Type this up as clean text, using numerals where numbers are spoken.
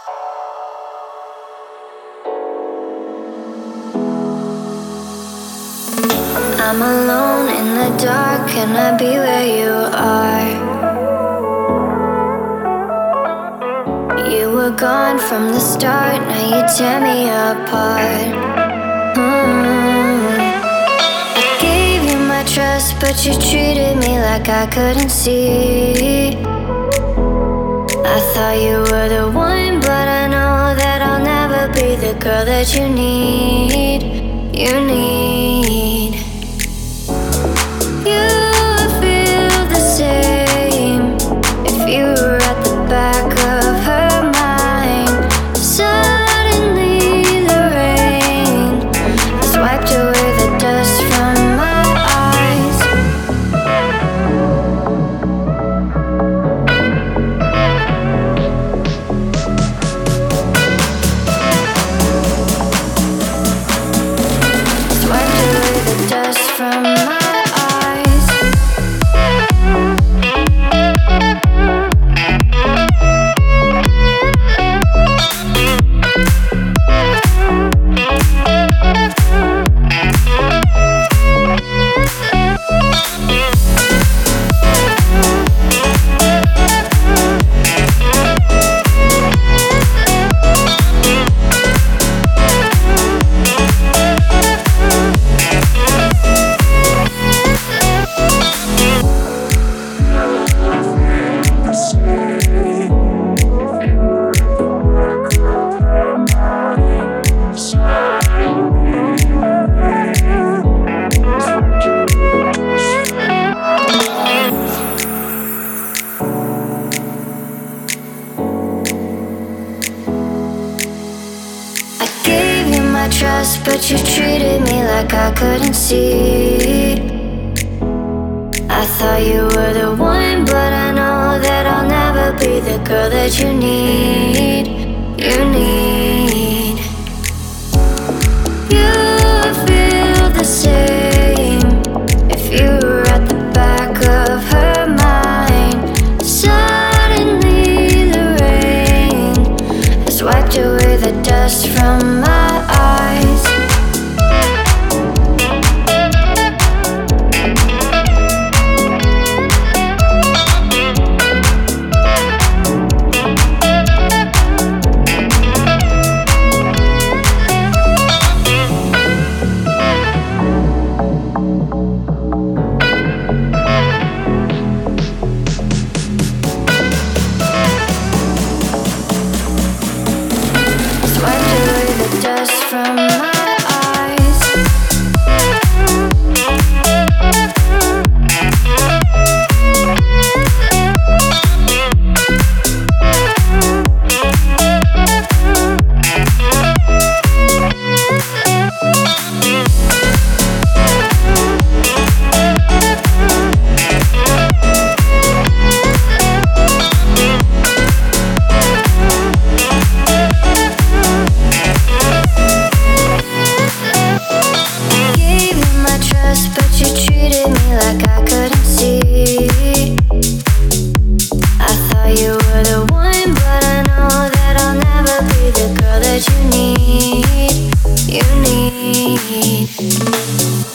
I'm alone in the dark, can I be where you are? You were gone from the start, now you tear me apart. I gave you my trust, but you treated me like I couldn't see. I thought you were the one, but I know that I'll never be the girl that you need. You need. You feel the same if you were at the back of her mind. Suddenly the rain has wiped away the dust from my eyes. It's wiped away the dust from my eyes. Trust, but you treated me like I couldn't see. I thought you were the one, but I know that I'll never be the girl that you need. You need. You feel the same if you were at the back of her mind. Suddenly the rain has wiped away the dust from my eyes. Wiped away the dust from my eyes. But you treated me like I couldn't see. I thought you were the one, but I know that I'll never be the girl that you need. You need.